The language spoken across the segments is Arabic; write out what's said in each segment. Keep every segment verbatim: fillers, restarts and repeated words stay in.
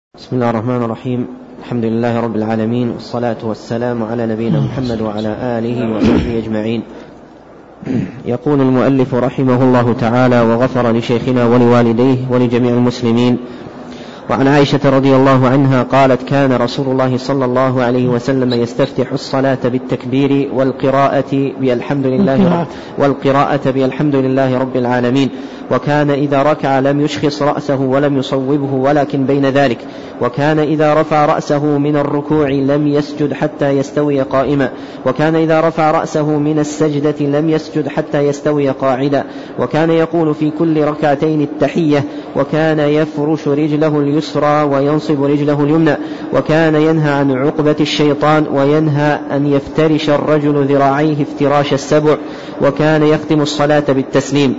بسم الله الرحمن الرحيم. الحمد لله رب العالمين، والصلاة والسلام على نبينا محمد وعلى آله وصحبه أجمعين. يقول المؤلف رحمه الله تعالى: وغفر لشيخنا ولوالديه ولجميع المسلمين. وعن عائشة رضي الله عنها قالت: كان رسول الله صلى الله عليه وسلم يستفتح الصلاة بالتكبير والقراءة بالحمد لله والقراءة بالحمد لله رب العالمين، وكان إذا ركع لم يشخص رأسه ولم يصوبه ولكن بين ذلك، وكان إذا رفع رأسه من الركوع لم يسجد حتى يستوي قائما، وكان إذا رفع رأسه من السجدة لم يسجد حتى يستوي قاعدا، وكان يقول في كل ركعتين التحية، وكان يفرش رجله اليسرى وينصب رجله اليمنى، وكان ينهى عن عقبة الشيطان، وينهى أن يفترش الرجل ذراعيه افتراش السبع، وكان يختم الصلاة بالتسليم.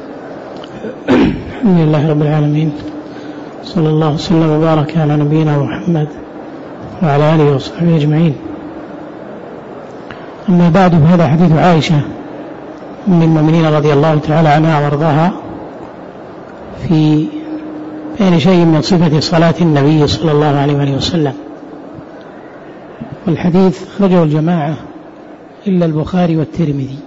الحمد لله رب العالمين، صلى الله وسلم وبارك على نبينا محمد وعلى آله وصحبه أجمعين. أما بعد، فهذا حديث عائشة أم المؤمنين رضي الله تعالى عنها وارضاها في بين شيء من صفة صلاة النبي صلى الله عليه وآله وسلم. والحديث أخرجه الجماعة إلا البخاري والترمذي،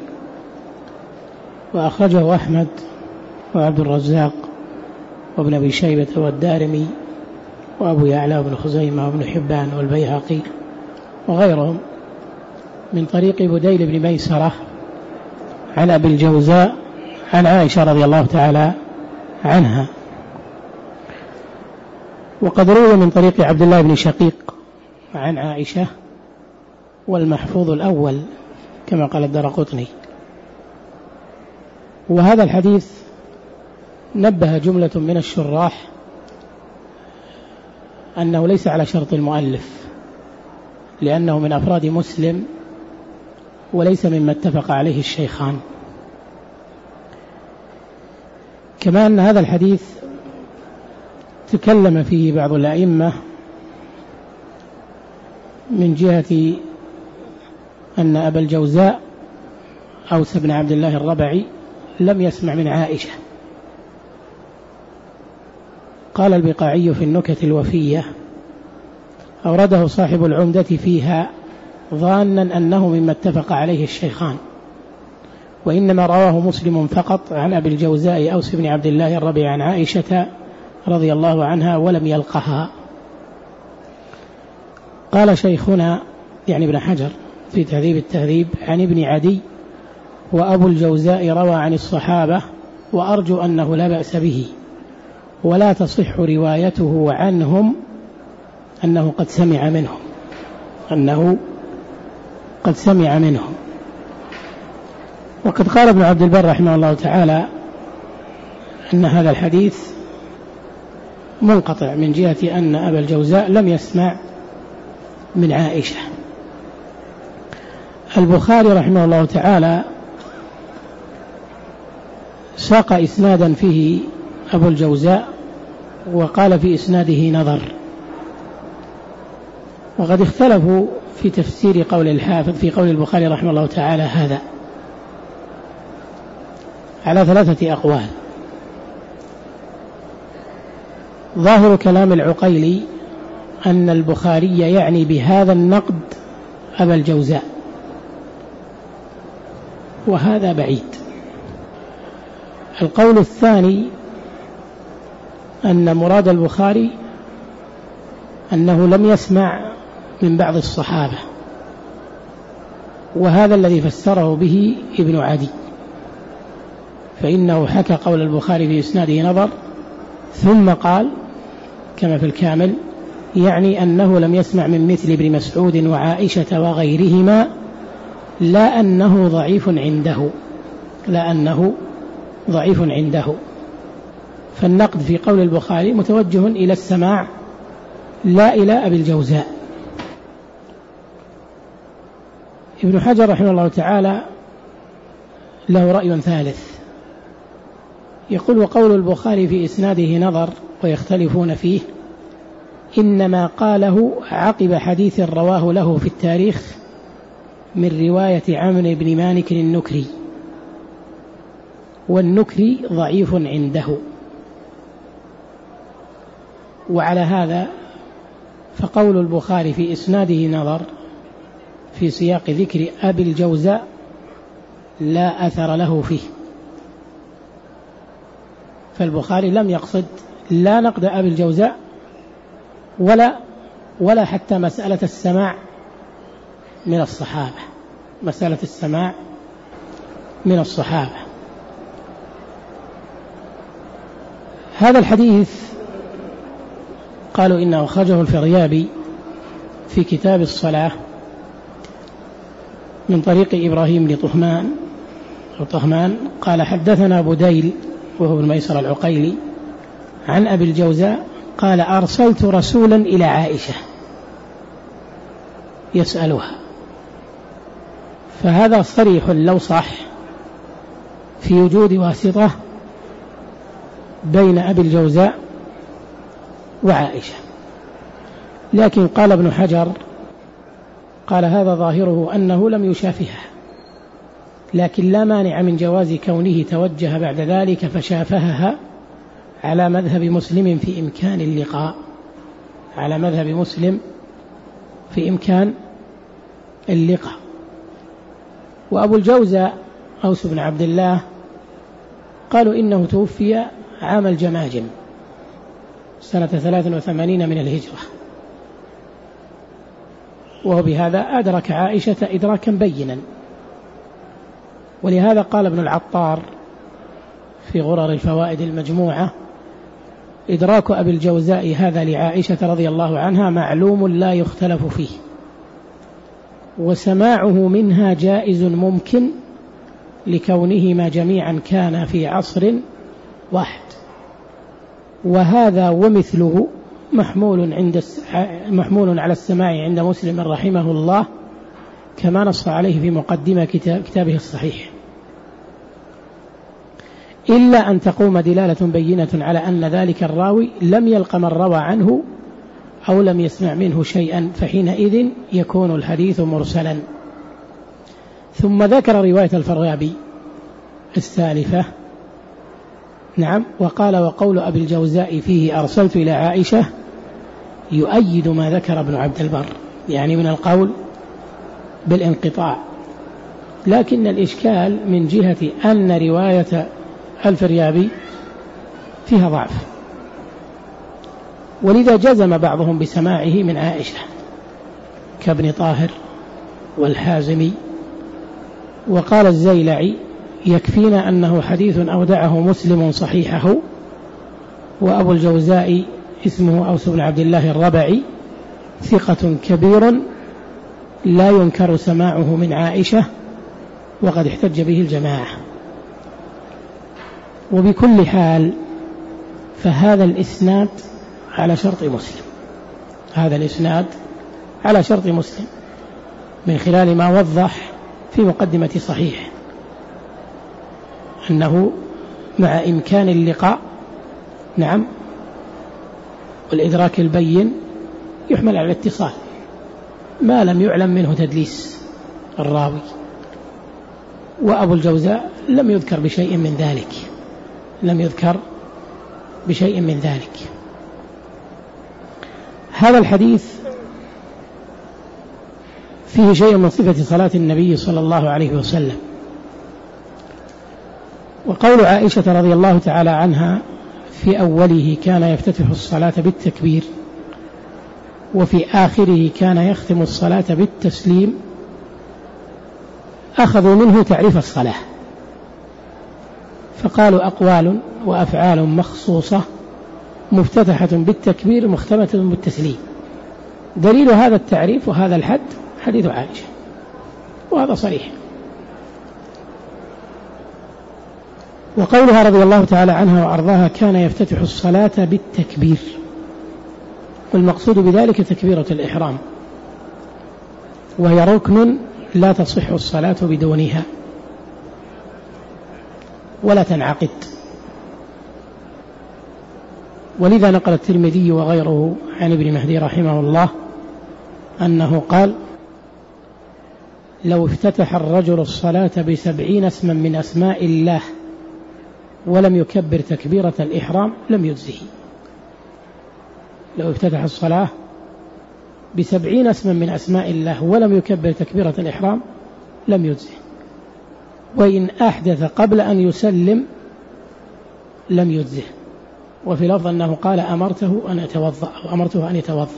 وأخرجه أحمد وعبد الرزاق وابن أبي شيبة والدارمي وأبو يعلى وابن خزيمة وابن حبان والبيهقي وغيرهم من طريق بديل بن ميسرة عن أبي الجوزاء عن عائشة رضي الله تعالى عنها. وقد روي من طريق عبد الله بن شقيق عن عائشة، والمحفوظ الأول كما قال الدرقطني. وهذا الحديث نبه جملة من الشراح أنه ليس على شرط المؤلف، لأنه من أفراد مسلم وليس مما اتفق عليه الشيخان. كما أن هذا الحديث تكلم فيه بعض الأئمة من جهة أن أبا الجوزاء أوس بن عبد الله الربعي لم يسمع من عائشة. قال البقاعي في النكت الوفية: أورده صاحب العمدة فيها ظانا أنه مما اتفق عليه الشيخان، وإنما رواه مسلم فقط عن أبي الجوزاء أوس بن عبد الله الربيعي عن عائشة رضي الله عنها ولم يلقها. قال شيخنا يعني ابن حجر في تهذيب التهذيب عن ابن عدي: وأبو الجوزاء روى عن الصحابة، وأرجو أنه لا بأس به، ولا تصح روايته عنهم أنه قد سمع منهم أنه قد سمع منهم. وقد قال ابن عبد البر رحمه الله تعالى أن هذا الحديث منقطع من جهة أن أبا الجوزاء لم يسمع من عائشة. البخاري رحمه الله تعالى ساق إسنادا فيه أبو الجوزاء، وقال في إسناده نظر. وقد اختلفوا في تفسير قول الحافظ في قول البخاري رحمه الله تعالى هذا على ثلاثة أقوال. ظاهر كلام العقيلي أن البخاري يعني بهذا النقد أبا الجوزاء، وهذا بعيد. القول الثاني أن مراد البخاري أنه لم يسمع من بعض الصحابة، وهذا الذي فسره به ابن عدي، فإنه حكى قول البخاري في إسناده نظر ثم قال كما في الكامل يعني أنه لم يسمع من مثل ابن مسعود وعائشة وغيرهما، لا أنه ضعيف عنده لا أنه ضعيف عنده. فالنقد في قول البخاري متوجه إلى السماع لا إلى أبي الجوزاء. ابن حجر رحمه الله تعالى له رأي ثالث، يقول: وقول البخاري في إسناده نظر ويختلفون فيه إنما قاله عقب حديث رواه له في التاريخ من رواية عمرو بن مالك النكري، والنكري ضعيف عنده. وعلى هذا فقول البخاري في إسناده نظر في سياق ذكر أبي الجوزاء لا أثر له فيه، فالبخاري لم يقصد لا نقد أبي الجوزاء ولا ولا حتى مسألة السماع من الصحابة، مسألة السماع من الصحابة. هذا الحديث قالوا إنه أخرجه الفريابي في كتاب الصلاة من طريق إبراهيم لطهمان أو طهمان قال حدثنا بديل وهو بن ميسر العقيلي عن أبي الجوزاء قال أرسلت رسولا إلى عائشة يسألها، فهذا صريح لو صح في وجود واسطة بين أبي الجوزاء وعائشة، لكن قال ابن حجر قال هذا ظاهره أنه لم يشافهها، لكن لا مانع من جواز كونه توجه بعد ذلك فشافهها على مذهب مسلم في إمكان اللقاء، على مذهب مسلم في إمكان اللقاء. وأبو الجوزاء أوس بن عبد الله قالوا إنه توفي عام الجماجم سنة ثلاث وثمانين من الهجرة، وهو بهذا أدرك عائشة إدراكا بينا، ولهذا قال ابن العطار في غرر الفوائد المجموعة إدراك أبي الجوزاء هذا لعائشة رضي الله عنها معلوم لا يختلف فيه، وسماعه منها جائز ممكن لكونهما جميعا كان في عصر واحد، وهذا ومثله محمول عند محمول على السماع عند مسلم رحمه الله كما نص عليه في مقدمة كتاب كتابه الصحيح، إلا أن تقوم دلالة بينة على أن ذلك الراوي لم يلق من روى عنه أو لم يسمع منه شيئا، فحينئذ يكون الحديث مرسلا. ثم ذكر رواية الفريابي السالفة، نعم، وقال وقول أبي الجوزاء فيه أرسلت إلى عائشة يؤيد ما ذكر ابن عبد البر، يعني من القول بالانقطاع، لكن الإشكال من جهة أن رواية الفريابي فيها ضعف، ولذا جزم بعضهم بسماعه من عائشة كابن طاهر والحازمي، وقال الزيلعي يكفينا أنه حديث أودعه مسلم صحيحه، وأبو الجوزاء اسمه أوس بن عبد الله الربعي ثقة كبير لا ينكر سماعه من عائشة، وقد احتج به الجماعة. وبكل حال فهذا الإسناد على شرط مسلم، هذا الإسناد على شرط مسلم من خلال ما وضح في مقدمة صحيح أنه مع إمكان اللقاء، نعم، والإدراك البين يحمل على الاتصال ما لم يعلم منه تدليس الراوي، وأبو الجوزاء لم يذكر بشيء من ذلك، لم يذكر بشيء من ذلك. هذا الحديث فيه شيء من صفة صلاة النبي صلى الله عليه وسلم، وقول عائشة رضي الله تعالى عنها في أوله كان يفتتح الصلاة بالتكبير وفي آخره كان يختم الصلاة بالتسليم، أخذوا منه تعريف الصلاة، فقالوا أقوال وأفعال مخصوصة مفتتحة بالتكبير مختمة بالتسليم. دليل هذا التعريف وهذا الحد حديث عائشة، وهذا صريح. وقولها رضي الله تعالى عنها وأرضاها كان يفتتح الصلاة بالتكبير، والمقصود بذلك تكبيرة الإحرام، وهي ركن لا تصح الصلاة بدونها ولا تنعقد. ولذا نقل الترمذي وغيره عن ابن مهدي رحمه الله أنه قال لو افتتح الرجل الصلاة بسبعين اسما من أسماء الله ولم يكبر تكبيرة الإحرام لم يجزه. لو افتتح الصلاة بسبعين اسما من أسماء الله ولم يكبر تكبيرة الإحرام لم يجزه، وإن أحدث قبل أن يسلم لم يجزه. وفي لفظ أنه قال أمرته أن يتوضأ أو أمرته أن يتوضأ.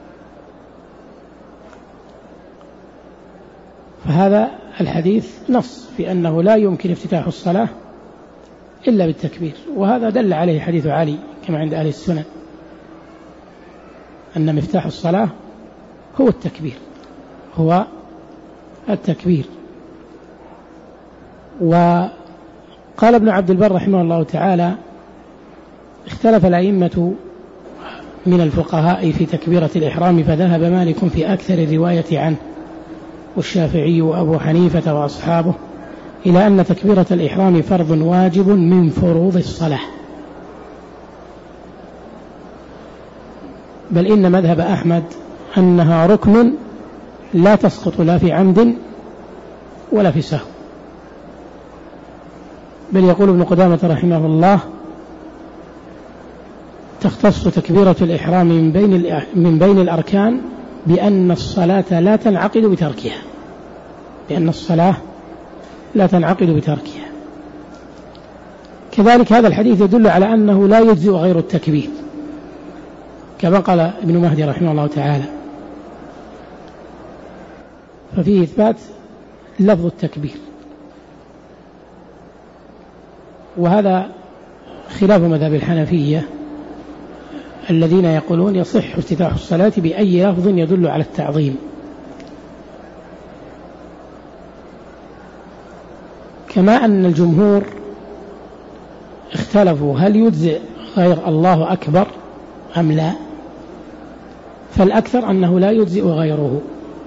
فهذا الحديث نص في أنه لا يمكن افتتاح الصلاة إلا بالتكبير، وهذا دل عليه حديث علي كما عند أهل السنن أن مفتاح الصلاة هو التكبير هو التكبير. وقال ابن عبد البر رحمه الله تعالى: اختلف الأئمة من الفقهاء في تكبيرة الإحرام، فذهب مالك في أكثر الرواية عنه والشافعي وأبو حنيفة وأصحابه إلى أن تكبيرة الإحرام فرض واجب من فروض الصلاة، بل إن مذهب أحمد أنها ركن لا تسقط لا في عمد ولا في سهو. بل يقول ابن قدامة رحمه الله: تختص تكبيرة الإحرام من بين من بين الأركان بأن الصلاة لا تنعقد بتركها بأن الصلاة لا تنعقد بتركها. كذلك هذا الحديث يدل على أنه لا يجزئ غير التكبير، كما قال ابن مهدي رحمه الله تعالى، ففيه إثبات لفظ التكبير، وهذا خلاف مذهب الحنفية الذين يقولون يصح افتتاح الصلاة بأي لفظ يدل على التعظيم. كما أن الجمهور اختلفوا هل يجزئ غير الله أكبر أم لا، فالأكثر أنه لا يجزئ غيره.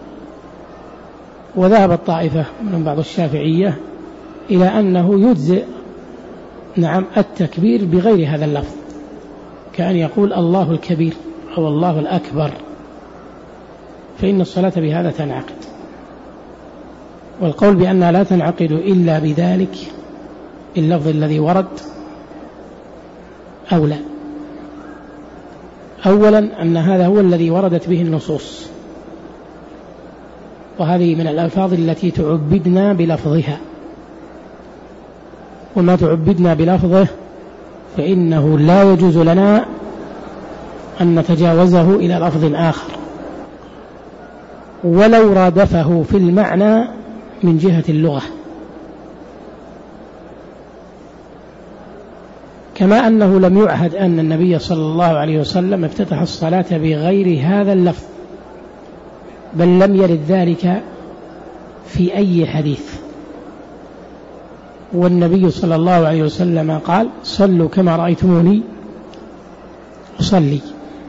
وذهب الطائفة من بعض الشافعية إلى أنه يجزئ نعم التكبير بغير هذا اللفظ، كأن يقول الله الكبير أو الله الأكبر، فإن الصلاة بهذا تنعقد. والقول بأنها لا تنعقد إلا بذلك اللفظ الذي ورد أولى. أولا أن هذا هو الذي وردت به النصوص، وهذه من الألفاظ التي تعبدنا بلفظها، وما تعبدنا بلفظه فإنه لا يجوز لنا أن نتجاوزه إلى لفظ آخر ولو رادفه في المعنى من جهة اللغة. كما أنه لم يعهد أن النبي صلى الله عليه وسلم افتتح الصلاة بغير هذا اللفظ، بل لم يرد ذلك في أي حديث. والنبي صلى الله عليه وسلم قال: صلوا كما رأيتموني أصلي.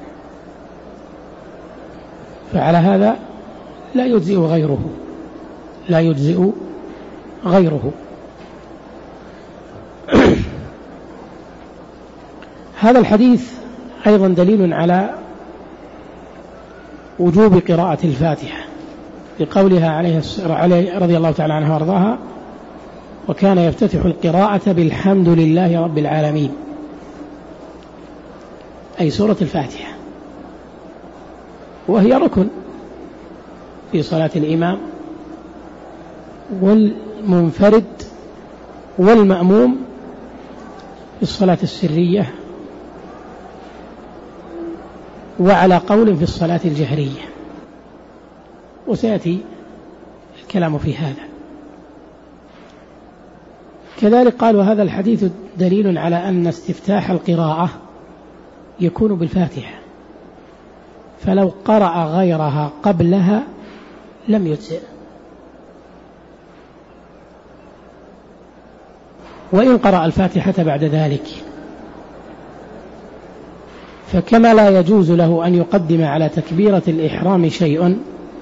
فعلى هذا لا يجزئ غيره لا يجزئ غيره هذا الحديث أيضا دليل على وجوب قراءة الفاتحة، بقولها عليه رضي الله تعالى عنها وارضاها: وكان يفتتح القراءة بالحمد لله رب العالمين، أي سورة الفاتحة، وهي ركن في صلاة الإمام والمنفرد والمأموم في الصلاة السرية، وعلى قول في الصلاة الجهرية، وسيأتي الكلام في هذا. كذلك قال: وهذا الحديث دليل على أن استفتاح القراءة يكون بالفاتحة، فلو قرأ غيرها قبلها لم يجزئ، وإن قرأ الفاتحة بعد ذلك. فكما لا يجوز له أن يقدم على تكبيرة الإحرام شيء،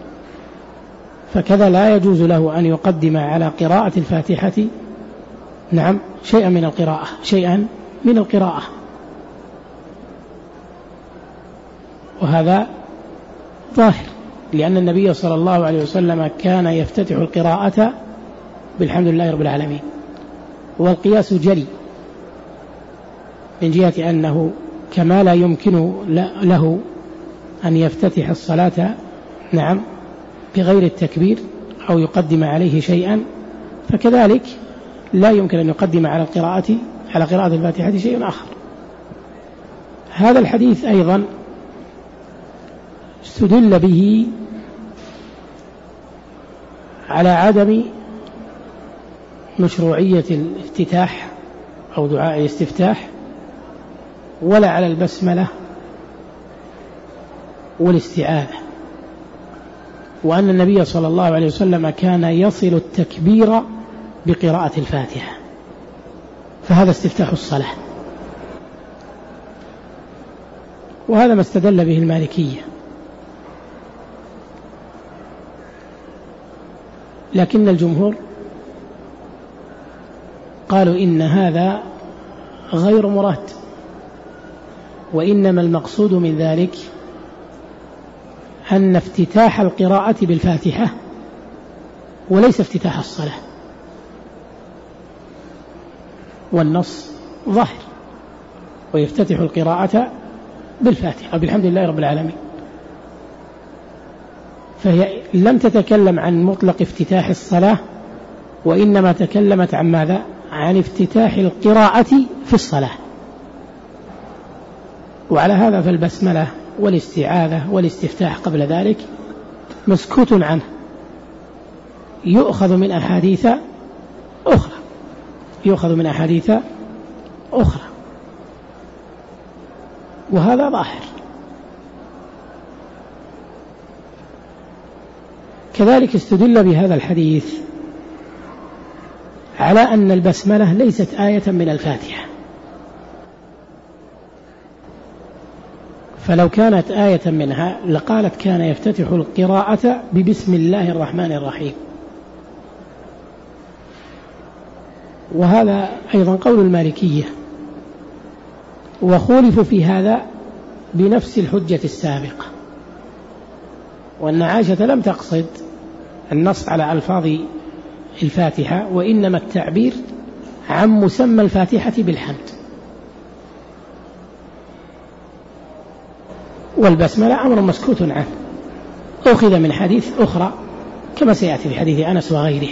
فكذا لا يجوز له أن يقدم على قراءة الفاتحة نعم شيئا من القراءة شيئا من القراءة وهذا ظاهر، لأن النبي صلى الله عليه وسلم كان يفتتح القراءة بالحمد لله رب العالمين، والقياس جلي من جهة أنه كما لا يمكن له أن يفتتح الصلاة نعم بغير التكبير أو يقدم عليه شيئا، فكذلك لا يمكن أن يقدم على القراءة على قراءة الفاتحة شيء آخر. هذا الحديث أيضا استدل به على عدم مشروعية الافتتاح أو دعاء الاستفتاح، ولا على البسملة والاستعاذة، وأن النبي صلى الله عليه وسلم كان يصل التكبير بقراءة الفاتحة، فهذا استفتاح الصلاة. وهذا ما استدل به المالكية، لكن الجمهور قالوا إن هذا غير مراد، وإنما المقصود من ذلك أن افتتاح القراءة بالفاتحة وليس افتتاح الصلاة، والنص ظاهر، ويفتتح القراءة بالفاتحة بالحمد لله رب العالمين. فهي لم تتكلم عن مطلق افتتاح الصلاة، وإنما تكلمت عن ماذا؟ عن افتتاح القراءة في الصلاة. وعلى هذا فالبسملة والاستعاذة والاستفتاح قبل ذلك مسكوت عنه، يؤخذ من أحاديث أخرى يؤخذ من أحاديث أخرى وهذا ظاهر. كذلك استدل بهذا الحديث على أن البسملة ليست آية من الفاتحة، فلو كانت آية منها لقالت كان يفتتح القراءة ببسم الله الرحمن الرحيم. وهذا أيضا قول المالكية، وخولف في هذا بنفس الحجة السابقة، وأن عائشة لم تقصد النص على ألفاظ الفاتحة، وإنما التعبير عن مسمى الفاتحة بالحمد. والبسملة أمر مسكوت عنه، أخذ من حديث أخرى كما سيأتي في حديث أنس وغيره.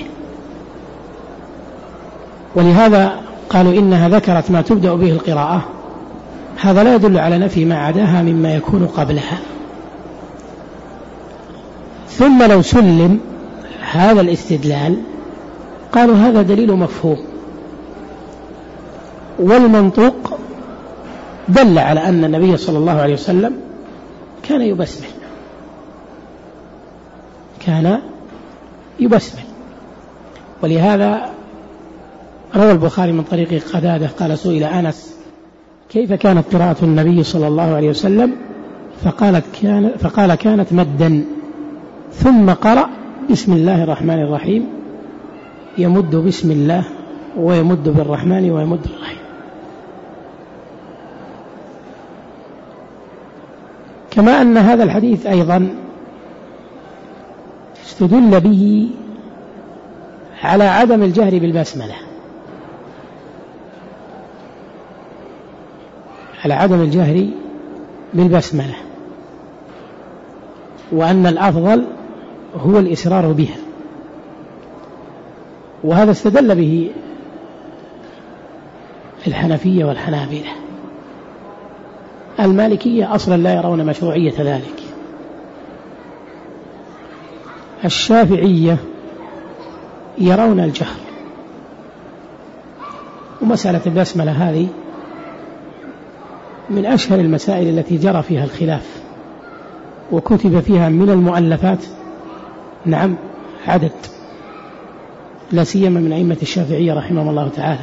ولهذا قالوا إنها ذكرت ما تبدأ به القراءة، هذا لا يدل على نفي ما عداها مما يكون قبلها. ثم لو سلم هذا الاستدلال قالوا هذا دليل مفهوم، والمنطوق دل على أن النبي صلى الله عليه وسلم كان يبسمل كان يبسمل ولهذا روى البخاري من طريق قتادة قال سئل أنس كيف كانت قراءة النبي صلى الله عليه وسلم، فقالت كان فقال كانت مدا، ثم قرأ بسم الله الرحمن الرحيم، يمد بسم الله ويمد بالرحمن ويمد بالرحيم. كما أن هذا الحديث أيضا استدل به على عدم الجهر بالبسملة على عدم الجهر بالبسملة وأن الأفضل هو الإسرار بها، وهذا استدل به الحنفية والحنابلة. المالكية أصلا لا يرون مشروعية ذلك، الشافعية يرون الجهر. ومسألة البسملة هذه من أشهر المسائل التي جرى فيها الخلاف، وكتب فيها من المؤلفات نعم عدد، لا سيما من أئمة الشافعية رحمهم الله تعالى،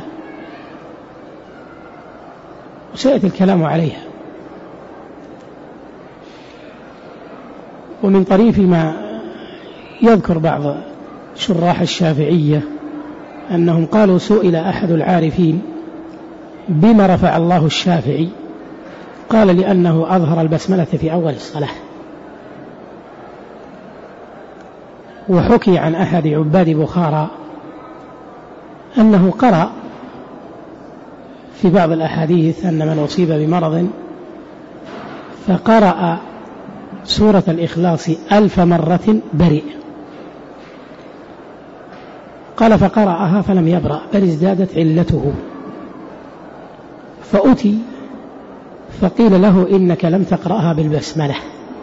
وسيأتي الكلام عليها. ومن طريف ما يذكر بعض شراح الشافعية أنهم قالوا سئل أحد العارفين بما رفع الله الشافعي، قال لأنه أظهر البسملة في أول الصلاة. وحكي عن أحد عباد بخارى أنه قرأ في بعض الأحاديث أن من أصيب بمرض فقرأ سورة الإخلاص ألف مرة برئ. قال فقرأها فلم يبرأ بل ازدادت علته، فأتي فقيل له إنك لم تقرأها بالبسملة،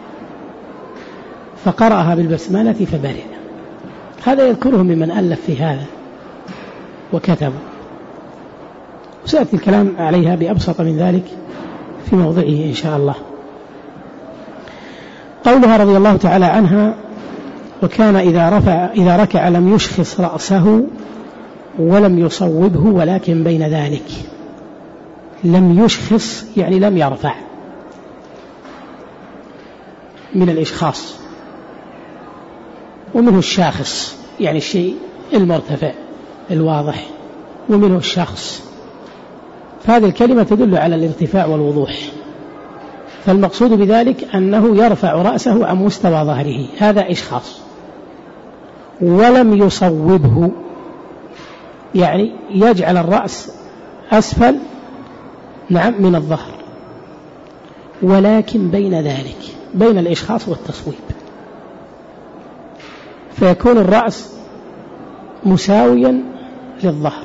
فقرأها بالبسملة فبرئ. هذا يذكره ممن ألف في هذا وكتب، وسأتي الكلام عليها بأبسط من ذلك في موضعه إن شاء الله. قولها رضي الله تعالى عنها: وكان إذا رفع إذا ركع لم يشخص رأسه ولم يصوبه ولكن بين ذلك. لم يشخص يعني لم يرفع، من الإشخاص، ومنه الشاخص يعني الشيء المرتفع الواضح، ومنه الشخص. فهذه الكلمة تدل على الارتفاع والوضوح، فالمقصود بذلك أنه يرفع رأسه عن مستوى ظهره، هذا إشخاص. ولم يصوبه يعني يجعل الرأس أسفل نعم من الظهر، ولكن بين ذلك، بين الإشخاص والتصويب، فيكون الرأس مساويا للظهر.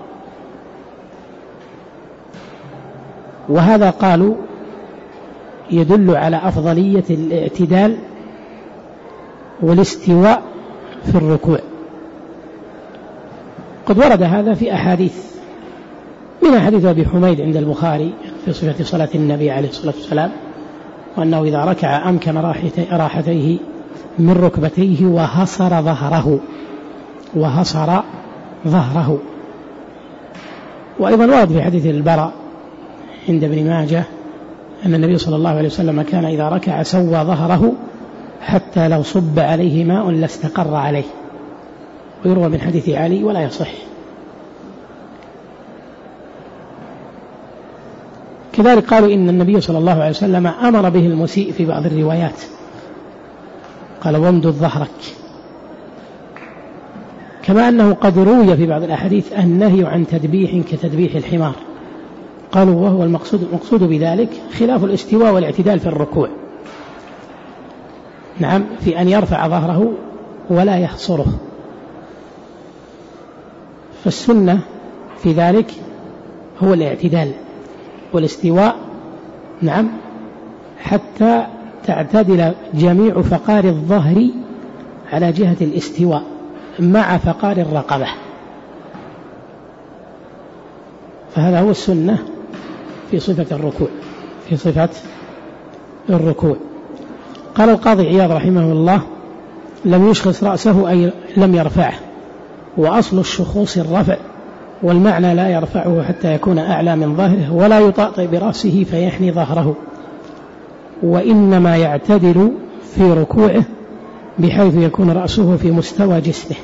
وهذا قالوا يدل على أفضلية الاعتدال والاستواء في الركوع. قد ورد هذا في أحاديث، من حديث أبي حميد عند البخاري في صفة صلاة النبي عليه الصلاة والسلام، وأنه إذا ركع أمكن راحتيه من ركبتيه وهصر ظهره وهصر ظهره. وأيضا ورد في حديث البراء عند ابن ماجه أن النبي صلى الله عليه وسلم كان إذا ركع سوى ظهره حتى لو صب عليه ماء لاستقر عليه، ويروى من حديث علي ولا يصح. كذلك قالوا إن النبي صلى الله عليه وسلم أمر به المسيء في بعض الروايات، قال وامدد ظهرك، كما أنه قد روي في بعض الأحاديث النهي عن تدبيح كتدبيح الحمار. قالوا وهو المقصود, المقصود بذلك خلاف الاستواء والاعتدال في الركوع، نعم، في أن يرفع ظهره ولا يحصره. فالسنة في ذلك هو الاعتدال والاستواء، نعم، حتى تعتدل جميع فقار الظهر على جهة الاستواء مع فقار الرقبة. فهذا هو السنة في صفة الركوع في صفة الركوع. قال القاضي عياض رحمه الله: لم يشخص رأسه أي لم يرفعه، وأصل الشخوص الرفع، والمعنى لا يرفعه حتى يكون أعلى من ظهره، ولا يطأطئ برأسه فيحني ظهره، وإنما يعتدل في ركوعه بحيث يكون رأسه في مستوى جسمه.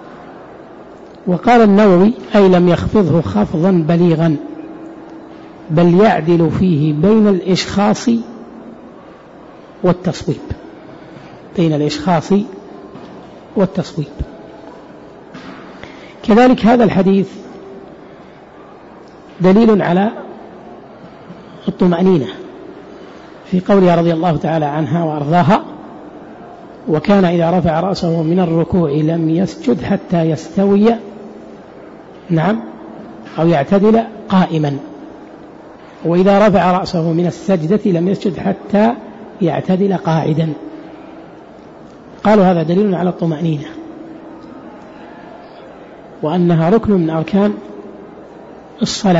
وقال النووي: أي لم يخفضه خفضا بليغا، بل يعدل فيه بين الإشخاص والتصويب، بين الإشخاص والتصويب. كذلك هذا الحديث دليل على الطمأنينة في قولها رضي الله تعالى عنها وأرضاها: وكان إذا رفع رأسه من الركوع لم يسجد حتى يستوي، نعم، أو يعتدل قائما، وإذا رفع رأسه من السجدة لم يسجد حتى يعتدل قاعدا. قالوا هذا دليل على الطمأنينة، وأنها ركن من أركان الصلاة.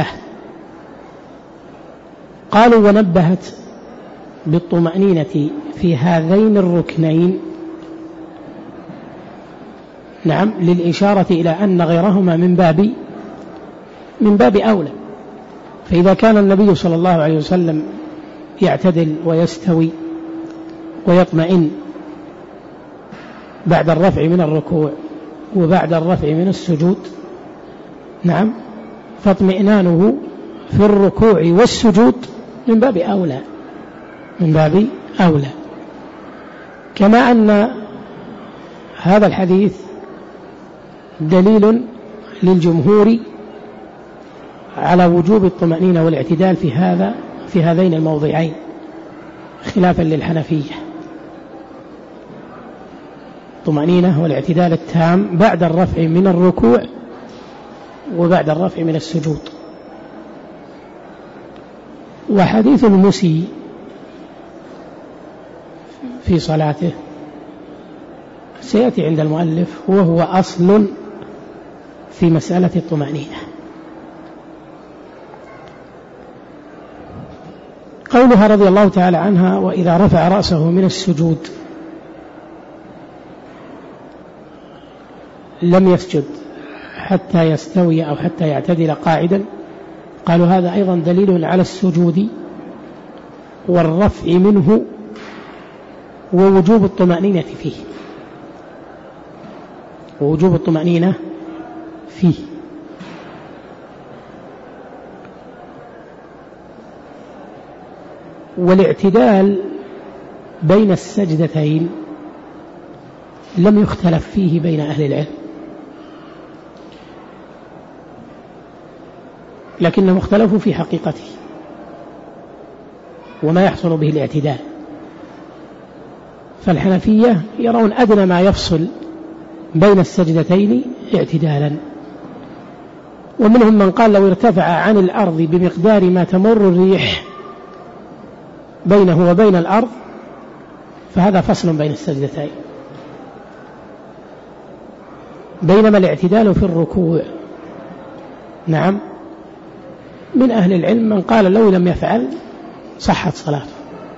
قالوا ونبهت بالطمأنينة في هذين الركنين، نعم، للإشارة إلى أن غيرهما من باب من باب أولى. فإذا كان النبي صلى الله عليه وسلم يعتدل ويستوي ويطمئن بعد الرفع من الركوع وبعد الرفع من السجود، نعم، فاطمئنانه في الركوع والسجود من باب أولى من باب أولى. كما أن هذا الحديث دليل للجمهور على وجوب الطمأنينة والاعتدال في هذا في هذين الموضعين، خلافا للحنفية. الطمأنينة والاعتدال التام بعد الرفع من الركوع وبعد الرفع من السجود. وحديث المسيء في صلاته سيأتي عند المؤلف وهو أصل في مسألة الطمأنينة. قولها رضي الله تعالى عنها: وإذا رفع رأسه من السجود لم يسجد حتى يستوي أو حتى يعتدل قاعدا. قالوا هذا أيضا دليل على السجود والرفع منه ووجوب الطمأنينة فيه ووجوب الطمأنينة فيه والاعتدال بين السجدتين لم يختلف فيه بين أهل العلم، لكنهم اختلفوا في حقيقته وما يحصل به الاعتدال. فالحنفية يرون أدنى ما يفصل بين السجدتين اعتدالا، ومنهم من قال لو ارتفع عن الأرض بمقدار ما تمر الريح بينه وبين الأرض فهذا فصل بين السجدتين. بينما الاعتدال في الركوع نعم من أهل العلم من قال لو لم يفعل صحت صلاته،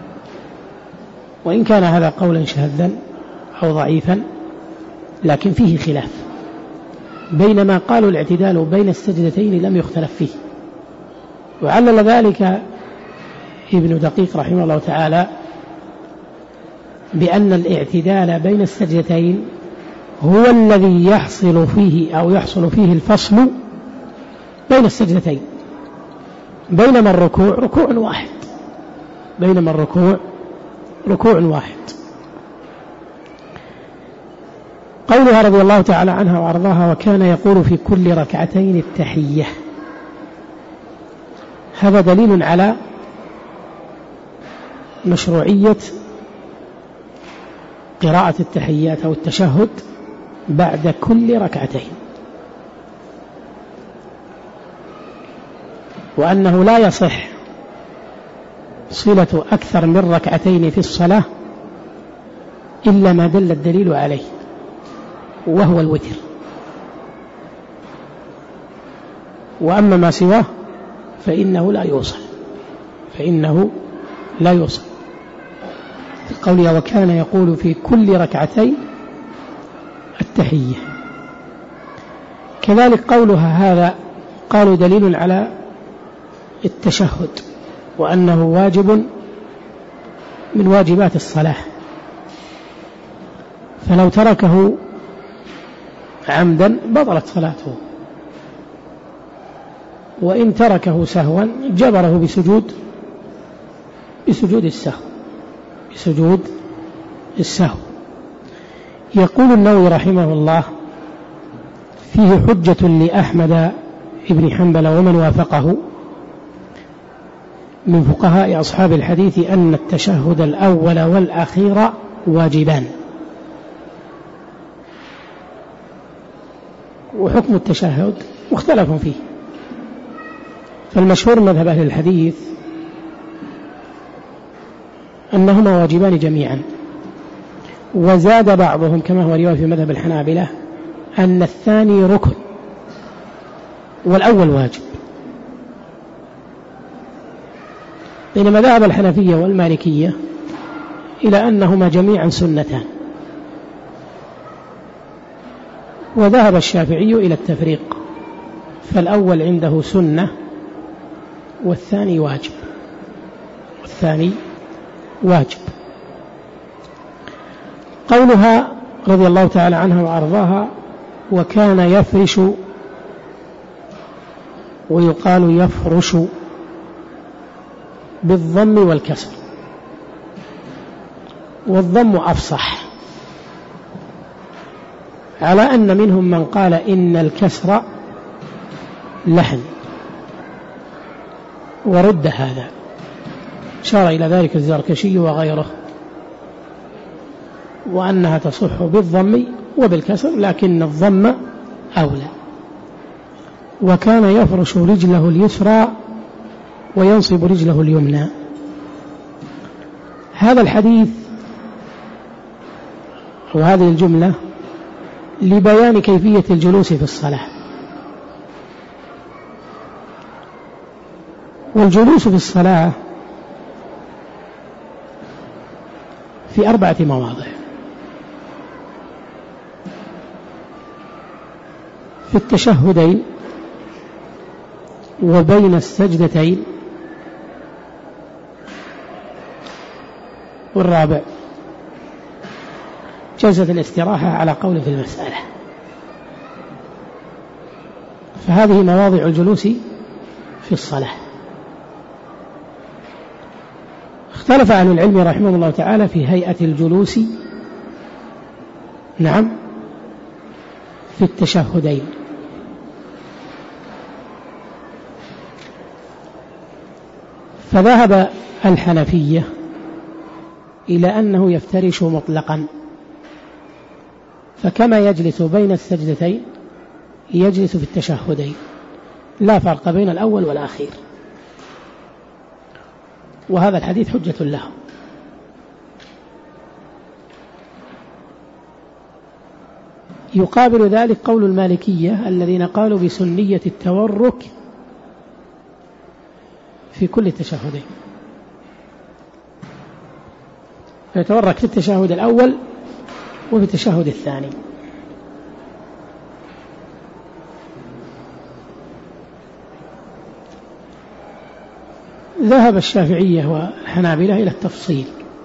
وإن كان هذا قولا شاذا أو ضعيفا لكن فيه خلاف. بينما قالوا الاعتدال بين السجدتين لم يختلف فيه، وعلل ذلك ابن دقيق رحمه الله تعالى بأن الاعتدال بين السجدتين هو الذي يحصل فيه أو يحصل فيه الفصل بين السجدتين، بينما الركوع ركوع واحد بينما الركوع ركوع واحد. قولها رضي الله تعالى عنها وأرضاها: وكان يقول في كل ركعتين التحية، هذا دليل على مشروعية قراءة التحيات أو التشهد بعد كل ركعتين، وأنه لا يصح صلة أكثر من ركعتين في الصلاة إلا ما دل الدليل عليه وهو الوتر، وأما ما سواه فإنه لا يوصل فإنه لا يوصل قولها: وكان يقول في كل ركعتين التحية. كذلك قولها هذا قالوا دليل على التشهد وأنه واجب من واجبات الصلاة، فلو تركه عمدا بطلت صلاته، وإن تركه سهوا جبره بسجود بسجود السهو بسجود السهو. يقول النووي رحمه الله: فيه حجة لأحمد ابن حنبل ومن وافقه من فقهاء أصحاب الحديث أن التشهد الأول والأخير واجبان. وحكم التشهد مختلف فيه، فالمشهور مذهب أهل الحديث أنهما واجبان جميعا، وزاد بعضهم كما هو رواية في مذهب الحنابلة أن الثاني ركن والأول واجب، بينما ذهب الحنفية والمالكية إلى أنهما جميعا سنتان، وذهب الشافعي إلى التفريق، فالأول عنده سنة والثاني واجب والثاني واجب. قولها رضي الله تعالى عنها وأرضاها: وكان يفرش، ويقال يفرش بالضم والكسر، والضم أفصح، على أن منهم من قال إن الكسر لحن ورد هذا، شار إلى ذلك الزركشي وغيره. وأنها تصح بالضم وبالكسر، لكن الضم أولى. وكان يفرش رجله اليسرى وينصب رجله اليمنى. هذا الحديث وهذه الجملة لبيان كيفية الجلوس في الصلاة. والجلوس في الصلاة في أربعة مواضع: في التشهدين، وبين السجدتين، والرابع جلسة الاستراحة على قول في المسألة. فهذه مواضع الجلوس في الصلاة. اختلف أهل العلم رحمه الله تعالى في هيئة الجلوس نعم في التشهدين. فذهب الحنفية إلى أنه يفترش مطلقا، فكما يجلس بين السجدتين يجلس في التشهدين، لا فرق بين الأول والأخير. وهذا الحديث حجة له. يقابل ذلك قول المالكية الذين قالوا بسنية التورك في كل التشهدين، فيتورك في التشهد الأول وفي التشهد الثاني. ذهب الشافعية والحنابلة إلى التفصيل،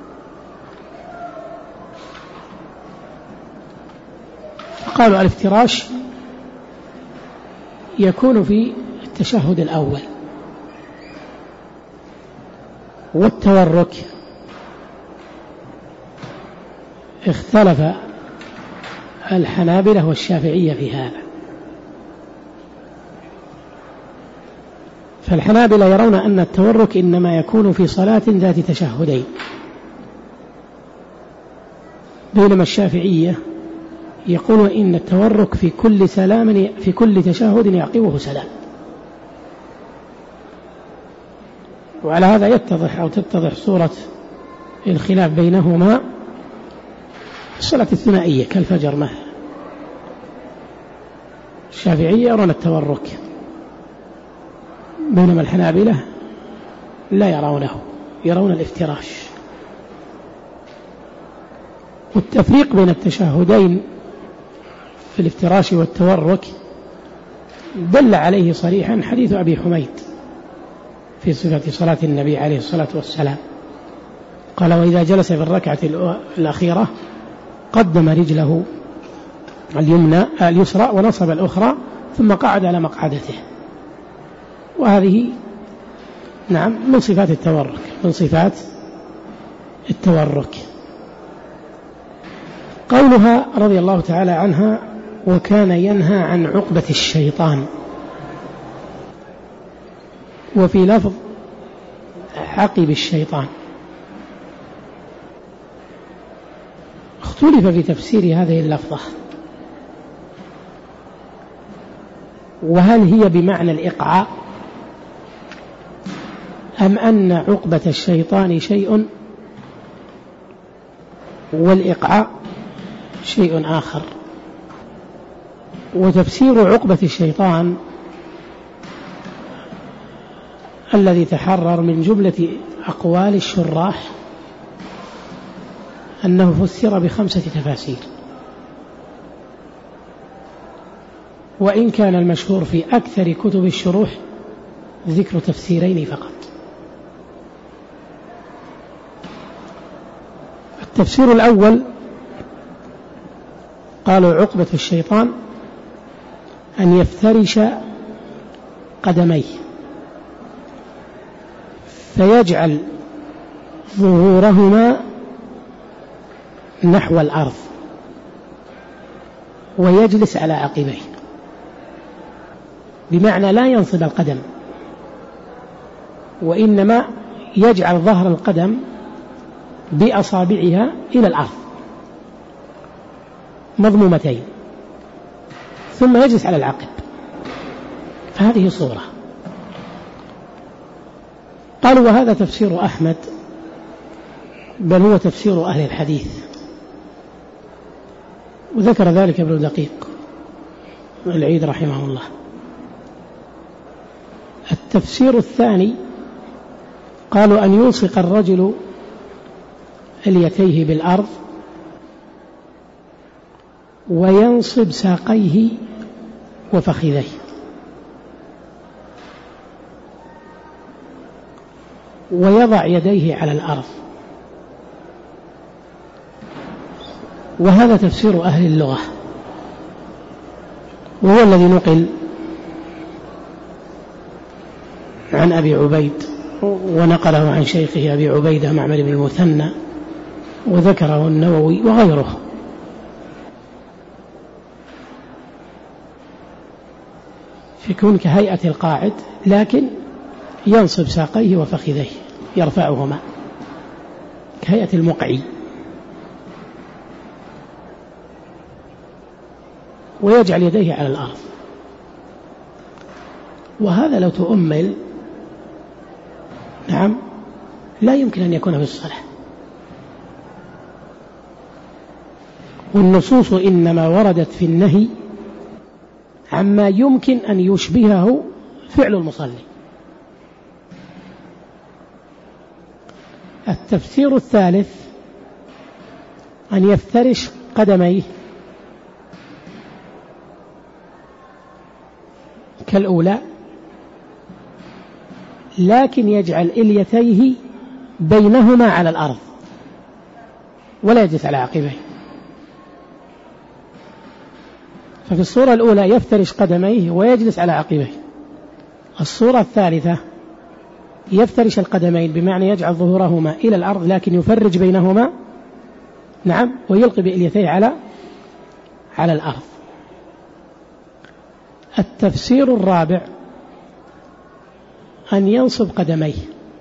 قالوا الافتراش يكون في التشهد الأول، والتورك اختلف الحنابلة والشافعية في هذا. فالحنابلة يرون أن التورك إنما يكون في صلاة ذات تشهدين، بينما الشافعية يقولون إن التورك في كل سلام في كل تشهد يعقبه سلام. وعلى هذا يتضح أو تتضح صورة الخلاف بينهما في الصلاة الثنائية كالفجر مثلا. الشافعية يرون التورك، بينما الحنابلة لا يرونه، يرون الافتراش. والتفريق بين التشهدين في الافتراش والتورك دل عليه صريحا حديث أبي حميد في صفة صلاة النبي عليه الصلاة والسلام، قال: وإذا جلس في الركعة الأخيرة قدم رجله اليمنى اليسرى ونصب الأخرى ثم قعد على مقعدته. وهذه نعم من صفات التورك من صفات التورك. قولها رضي الله تعالى عنها: وكان ينهى عن عقبة الشيطان، وفي لفظ عقب الشيطان. اختلف في تفسير هذه اللفظة، وهل هي بمعنى الإقعاء أم أن عقبة الشيطان شيء والإقعاء شيء آخر. وتفسير عقبة الشيطان الذي تحرر من جملة أقوال الشراح أنه فسر بخمسة تفاسير، وإن كان المشهور في أكثر كتب الشروح ذكر تفسيرين فقط. التفسير الأول قالوا: عقبة الشيطان أن يفترش قدميه فيجعل ظهورهما نحو الأرض ويجلس على عقبيه، بمعنى لا ينصب القدم، وإنما يجعل ظهر القدم بأصابعها إلى الأرض مضمومتين ثم يجلس على العقب، فهذه صورة. قالوا وهذا تفسير أحمد، بل هو تفسير أهل الحديث، وذكر ذلك ابن دقيق العيد رحمه الله. التفسير الثاني قالوا أن يلصق الرجل اليتيه بالأرض وينصب ساقيه وفخذيه، ويضع يديه على الأرض، وهذا تفسير أهل اللغة، وهو الذي نقل عن أبي عبيد ونقله عن شيخه أبي عبيدة معمر بن المثنى، وذكره النووي وغيره. يكون كهيئة القاعد، لكن ينصب ساقيه وفخذيه، يرفعهما كهيئة المقعي، ويجعل يديه على الأرض. وهذا لو تؤمل، نعم، لا يمكن أن يكون في الصلاة، والنصوص إنما وردت في النهي عما يمكن أن يشبهه فعل المصلي. التفسير الثالث أن يفترش قدميه كالأولى، لكن يجعل إليتيه بينهما على الأرض ولا يجلس على عقبيه. ففي الصورة الأولى يفترش قدميه ويجلس على عقبيه. الصورة الثالثة يفترش القدمين بمعنى يجعل ظهورهما إلى الأرض لكن يفرج بينهما، نعم، ويلقي بإليتيه على على الأرض. التفسير الرابع أن ينصب قدميه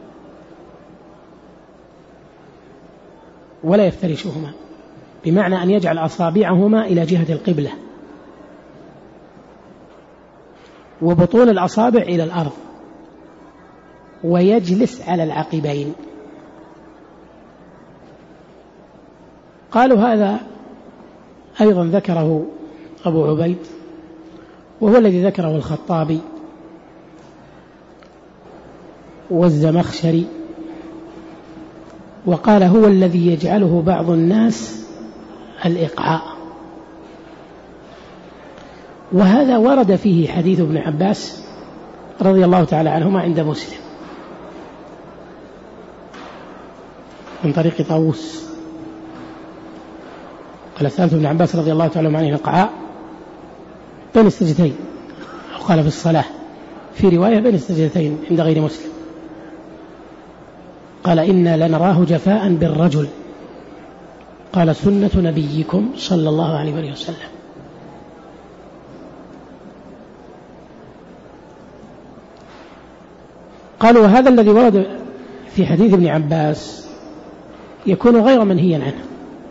ولا يفترشهما، بمعنى أن يجعل أصابعهما إلى جهة القبلة وبطون الأصابع إلى الأرض، ويجلس على العقبين. قالوا هذا أيضا ذكره أبو عبيد، وهو الذي ذكره الخطابي والزمخشري، وقال هو الذي يجعله بعض الناس الإقعاء. وهذا ورد فيه حديث ابن عباس رضي الله تعالى عنهما عند مسلم من طريق طاووس، قال سألت ابن عباس رضي الله تعالى عنه الإقعاء بين السجدتين، أو قال في الصلاة، في رواية بين السجدتين عند غير مسلم، قال إنا لنراه جفاء بالرجل، قال سنة نبيكم صلى الله عليه وسلم. قالوا وهذا الذي ورد في حديث ابن عباس يكون غير منهيا عنه،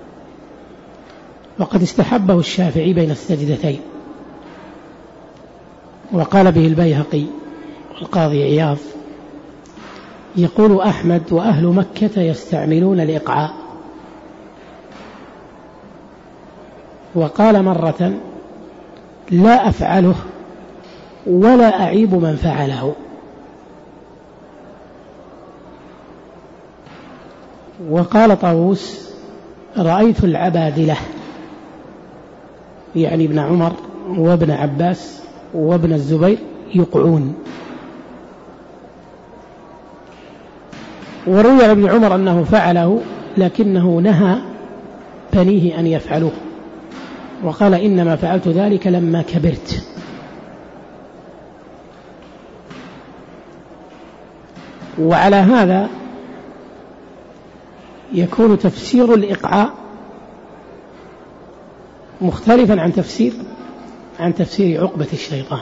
وقد استحبه الشافعي بين السجدتين، وقال به البيهقي والقاضي عياض. يقول أحمد وأهل مكة يستعملون الإقعاء. وقال مرة لا أفعله ولا أعيب من فعله. وقال طاووس رأيت العبادلة، يعني ابن عمر وابن عباس وابن الزبير، يقعون. وروي عن ابن عمر أنه فعله لكنه نهى بنيه أن يفعلوه، وقال إنما فعلت ذلك لما كبرت. وعلى هذا يكون تفسير الإقعاء مختلفا عن تفسير عن تفسير عقبة الشيطان،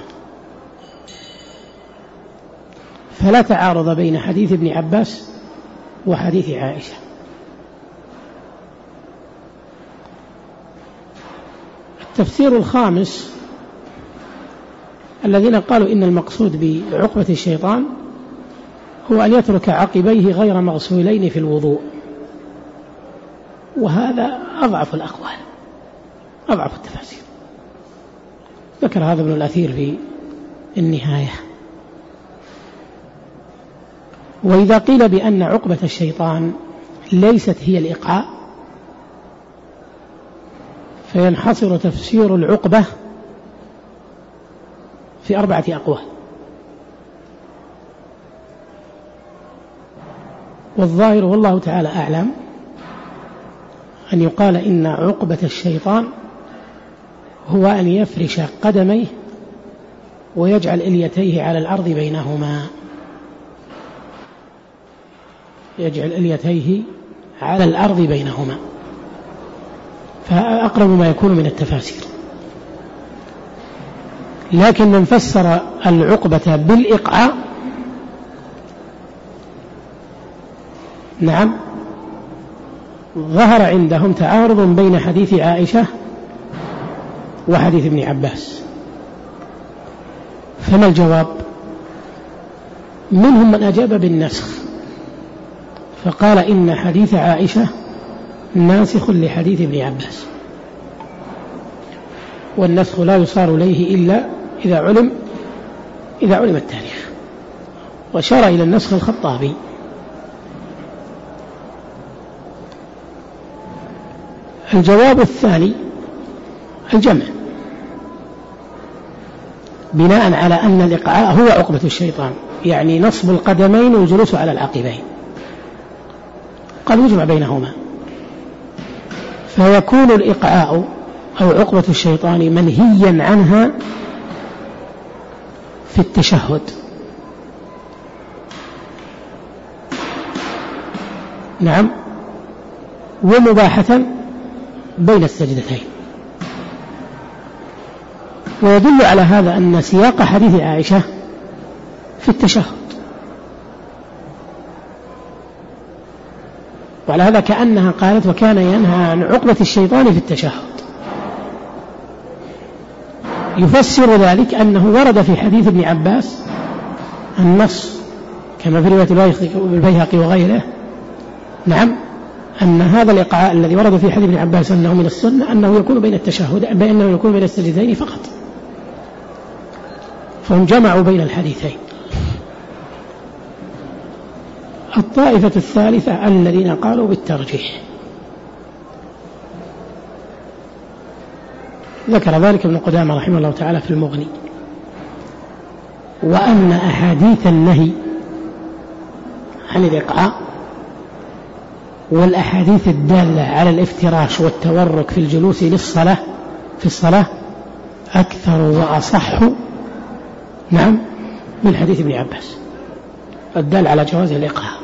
فلا تعارض بين حديث ابن عباس وحديث عائشة. التفسير الخامس الذين قالوا إن المقصود بعقبة الشيطان هو أن يترك عقبيه غير مغسولين في الوضوء، وهذا أضعف الأقوال، أضعف التفاسير. ذكر هذا ابن الأثير في النهاية. وإذا قيل بأن عقبة الشيطان ليست هي الإقعاء فينحصر تفسير العقبة في أربعة أقوال، والظاهر والله تعالى أعلم أن يقال إن عقبة الشيطان هو أن يفرش قدميه ويجعل إليتيه على الأرض بينهما، يجعل إليتيه على الأرض بينهما، فأقرب ما يكون من التفاسير. لكن من فسر العقبة بالإقعاء نعم ظهر عندهم تعارض بين حديث عائشة وحديث ابن عباس، فما الجواب؟ منهم من أجاب بالنسخ فقال إن حديث عائشة ناسخ لحديث ابن عباس، والنسخ لا يصار إليه إلا إذا علم إذا علم التاريخ، وشار إلى النسخ الخطابي. الجواب الثاني الجمع، بناء على أن الإقعاء هو عقبة الشيطان، يعني نصب القدمين والجلوس على العقبين، قد يجمع بينهما، فيكون الإقعاء أو عقبة الشيطان منهيا عنها في التشهد، نعم، ومباحة بين السجدتين. ويدل على هذا أن سياق حديث عائشة في التشهد، وعلى هذا كأنها قالت وكان ينهى عن عقبة الشيطان في التشهد. يفسر ذلك أنه ورد في حديث ابن عباس النص كما في رواية البيهقي وغيره، نعم، أن هذا الإقعاء الذي ورد في حديث ابن عباس أنه من السنة أنه يكون بين التشهد بأنه يكون بين السجدتين فقط، فهم جمعوا بين الحديثين. الطائفة الثالثة الذين قالوا بالترجيح، ذكر ذلك ابن قدامة رحمه الله تعالى في المغني، وأن أحاديث النهي عن الإقعاء والأحاديث الدالة على الافتراش والتورك في الجلوس للصلاة في الصلاة أكثر وأصح، نعم، من حديث ابن عباس الدال على جواز الإقعاء.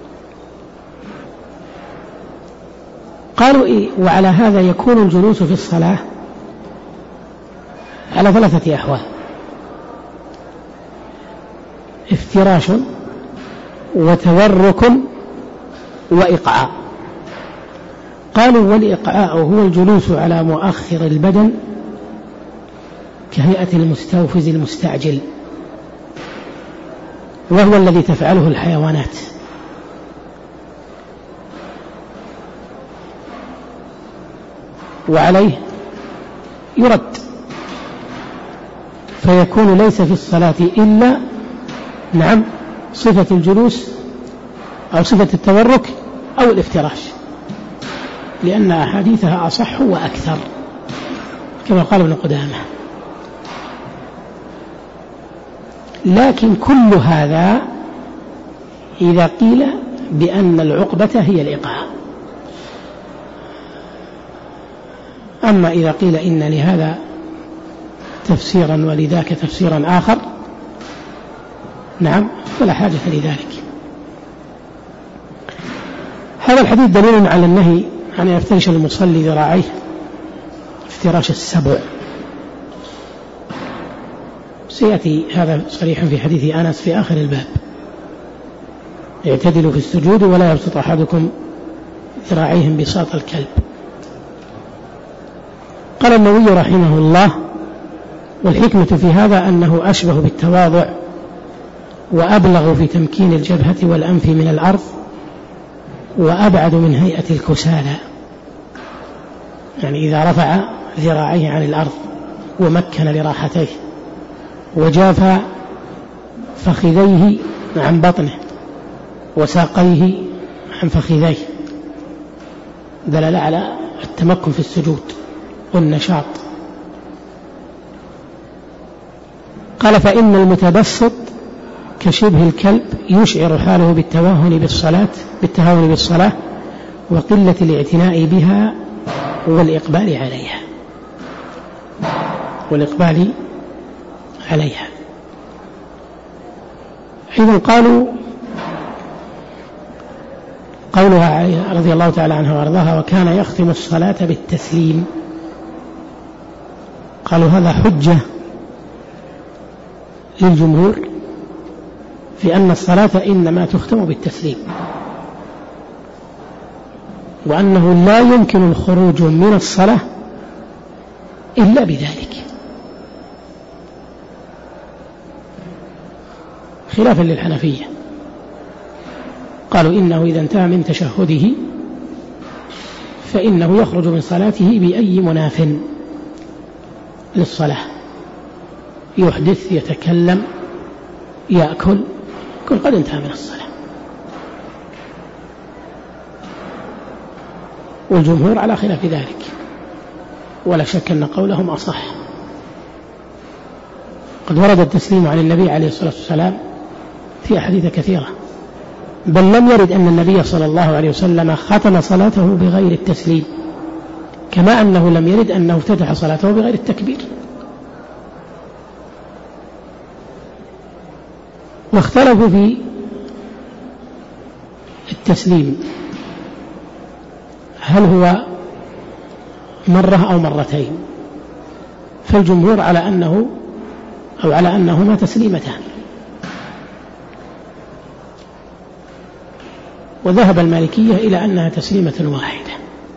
قالوا إيه؟ وعلى هذا يكون الجلوس في الصلاة على ثلاثة أحوال: افتراش وتورك وإقعاء. قالوا والإقعاء هو الجلوس على مؤخر البدن كهيئة المستوفز المستعجل، وهو الذي تفعله الحيوانات، وعليه يرد، فيكون ليس في الصلاة إلا، نعم، صفة الجلوس أو صفة التورك أو الافتراش، لأن أحاديثها أصح وأكثر كما قال ابن قدامة. لكن كل هذا إذا قيل بأن العقبة هي الإقعاء. أما إذا قيل إن لهذا تفسيرا ولذاك تفسيرا آخر، نعم، فلا حاجة لذلك. هذا الحديث دليل على النهي عن أن يفترش المصلي ذراعيه افتراش السبع، سيأتي هذا صريحا في حديث أنس في آخر الباب: اعتدلوا في السجود ولا يبسط أحدكم ذراعيه بساط الكلب. قال النووي رحمه الله: والحكمة في هذا أنه أشبه بالتواضع وأبلغ في تمكين الجبهة والأنف من الأرض وأبعد من هيئة الكسالى، يعني إذا رفع ذراعيه عن الأرض ومكن لراحتيه وجاف فخذيه عن بطنه وساقيه عن فخذيه، دلالة على التمكن في السجود والنشاط. قال: فإن المتبسط كشبه الكلب يشعر حاله بالتوهن بالصلاة بالتهاون بالصلاة وقلة الاعتناء بها والإقبال عليها والإقبال عليها أيضا قالوا قولها رضي الله تعالى عنها وارضاها: وكان يختم الصلاة بالتسليم. قالوا هذا حجة للجمهور في أن الصلاة إنما تختم بالتسليم، وأنه لا يمكن الخروج من الصلاة إلا بذلك، خلافا للحنفية. قالوا إنه إذا انتهى من تشهده فإنه يخرج من صلاته بأي مناف للصلاة، يحدث، يتكلم، يأكل، كل قد انتهى من الصلاة. والجمهور على خلاف ذلك، ولا شك أن قولهم أصح. قد ورد التسليم عن النبي عليه الصلاة والسلام في أحاديث كثيرة، بل لم يرد أن النبي صلى الله عليه وسلم ختم صلاته بغير التسليم، كما أنه لم يرد أنه افتتح صلاته بغير التكبير. واختلفوا في التسليم، هل هو مرة أو مرتين؟ فالجمهور على أنه أو على أنهما تسليمتان، وذهب المالكية إلى أنها تسليمة واحدة،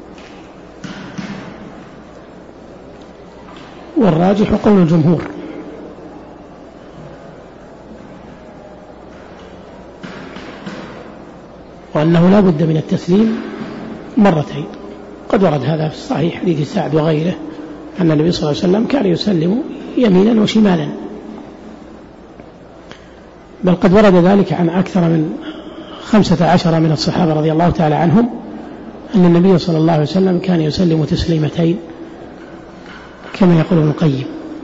والراجح قول الجمهور. وأنه لا بد من التسليم مرتين. قد ورد هذا في الصحيح حديث سعد وغيره أن النبي صلى الله عليه وسلم كان يسلم يمينا وشمالا، بل قد ورد ذلك عن أكثر من خمسة عشر من الصحابة رضي الله تعالى عنهم أن النبي صلى الله عليه وسلم كان يسلم تسليمتين كما يقول ابن القيم.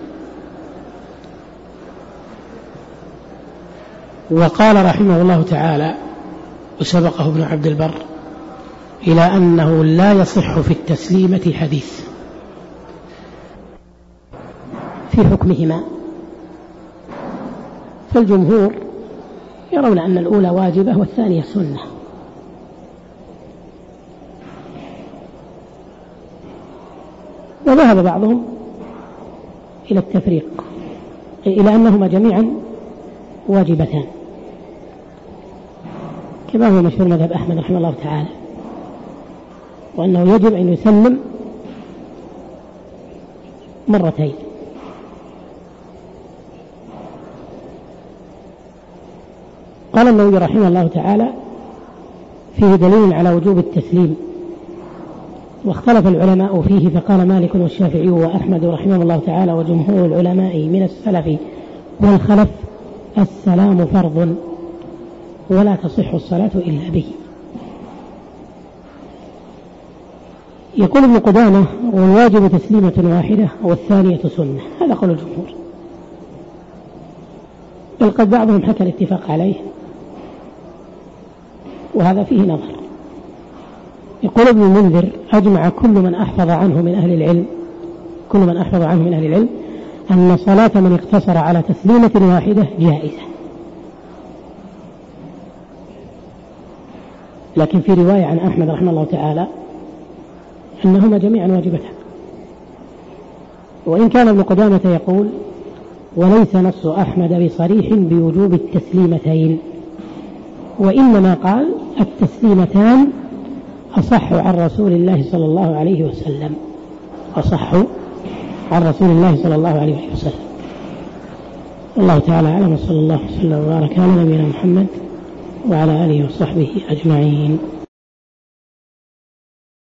وقال رحمه الله تعالى: وسبقه ابن عبد البر إلى أنه لا يصح في التسليمة حديث في حكمهما. فالجمهور يرون أن الأولى واجبة والثانية سنة، وذهب بعضهم إلى التفريق، إلى أنهما جميعا واجبتان، كما هو مشهور مذهب أحمد رحمه الله تعالى، وأنه يجب أن يسلم مرتين. قال النووي رحمه الله تعالى: فيه دليل على وجوب التسليم، واختلف العلماء فيه، فقال مالك والشافعي وأحمد رحمه الله تعالى وجمهور العلماء من السلف والخلف: السلام فرض ولا تصح الصلاة إلا به. يقول ابن قدامة: والواجب تسليمة واحدة والثانية سنة. هذا قول الجمهور، بل قد بعضهم حكى الاتفاق عليه، وهذا فيه نظر. يقول ابن المنذر: أجمع كل من أحفظ عنه من أهل العلم كل من أحفظ عنه من أهل العلم أن صلاة من اقتصر على تسليمة واحدة جائزة، لكن في رواية عن أحمد رحمه الله تعالى أنهما جميعا واجبتان. وإن كان ابن قدامة يقول: وليس نص أحمد بصريح بوجوب التسليمتين، وإنما قال: التسليمتان أصح عن رسول الله صلى الله عليه وسلم، أصح عن رسول الله صلى الله عليه وسلم. الله تعالى أعلم، وصلى الله وسلم وبارك على نبينا محمد وعلى آله وصحبه أجمعين.